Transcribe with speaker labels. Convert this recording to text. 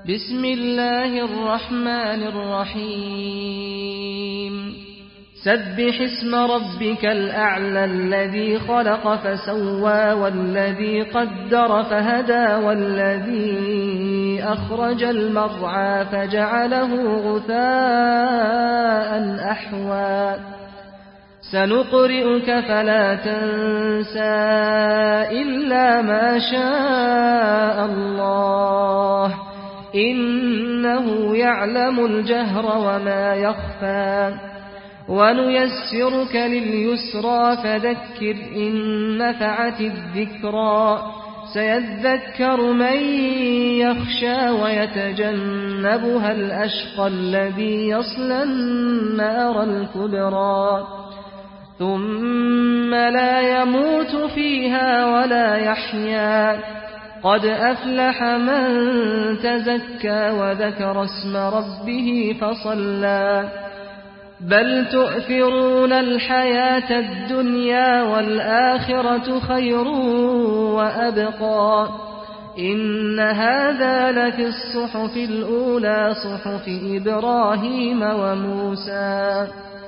Speaker 1: بسم الله الرحمن الرحيم سبح اسم ربك الأعلى الذي خلق فسوى والذي قدر فهدى والذي أخرج المرعى فجعله غثاء أحوى سنقرئك فلا تنسى إلا ما شاء الله إنه يعلم الجهر وما يخفى ونيسرك لليسرى فذكر إن نفعت الذكرى سيذكر من يخشى ويتجنبها الأشقى الذي يصلى النار الكبرى ثم لا يموت فيها ولا يحيا قد أفلح من تزكى وذكر اسم ربه فصلى بل تؤثرون الحياة الدنيا والآخرة خير وأبقى إن هذا لفي الصحف الأولى صحف إبراهيم وموسى